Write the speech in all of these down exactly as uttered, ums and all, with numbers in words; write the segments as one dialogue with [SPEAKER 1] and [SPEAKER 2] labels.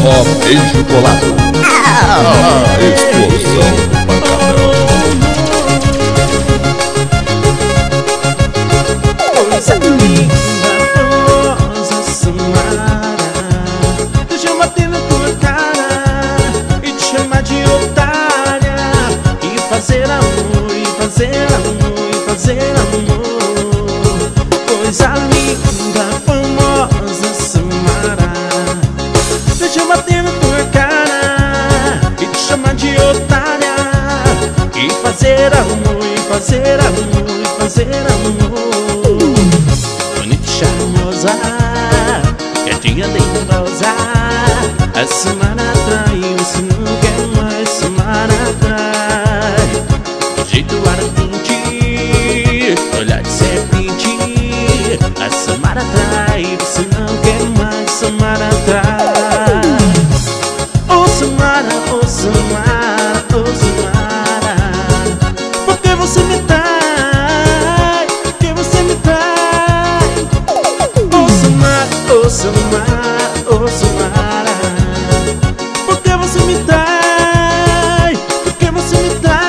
[SPEAKER 1] Ó, beijo colado. A explosão do pancadão.
[SPEAKER 2] Coisa linda, famosa Samara, deixa eu bater na tua cara e te chamar de otária, e fazer amor, e fazer amor, e fazer amor. Coisa linda, famosa Samara, deixa eu bater na tua cara e te chamar de otária, e fazer amor, e fazer amor, e fazer amor. Bonita e charmosa, quietinha, dengosa, a Samara atrai, você não quer mais. Samara atrai, jeito ardente, olhar de serpente, a Samara atrai, você não quer mais. Samara atrai. Oh Samara, oh Samara, oh Samara, por que você me trai? Por que você me trai? Oh Samara, oh Samara, oh Samara, por que você me trai? Por que você me trai?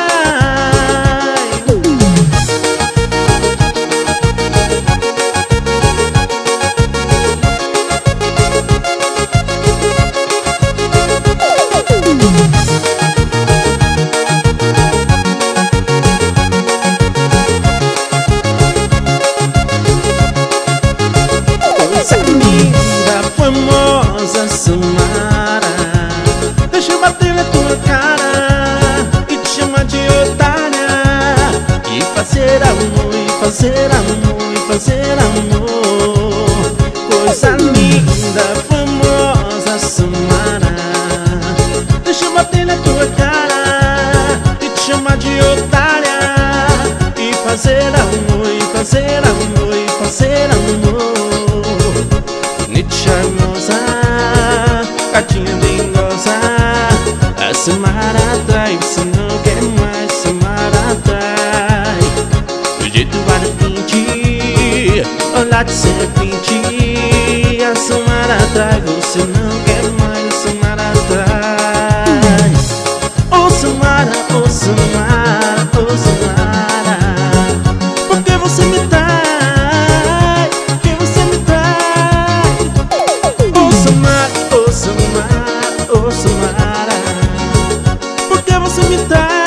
[SPEAKER 2] Coisa linda, famosa Samara, deixa eu bater na tua cara e te chamar de otária, e fazer amor, e fazer amor, e fazer amor. Coisa linda, famosa Samara, deixa eu bater na tua cara e te chamar de otária, e fazer amor, e fazer amor, e fazer amor. Bonita e charmosa, gatinha dengosa, a Samara atrai, você não quer mais. Samara atrai, o jeito ardente, olhar de serpente, a Samara atrai, você não quer mais. Samara atrai. Oh Samara, oh Samara, oh Samara, por que você me trai? Por que você me trai? Oh Samara, oh Samara, oh Samara, por que você me trai?